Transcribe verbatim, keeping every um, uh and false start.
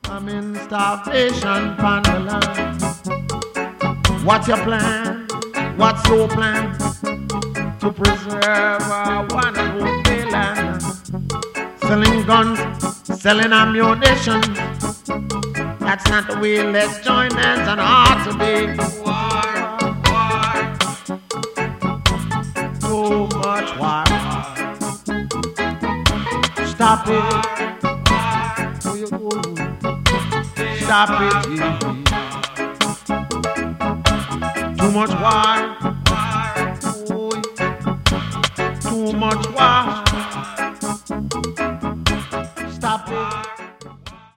I'm in starvation upon the land. What's your plan? What's your plan to preserve our one and only land? Selling guns, selling ammunition. That's not the way. Let's join hands and heart to be. War, war. Too much war. Stop it. Stop it. Too much war. Too much war.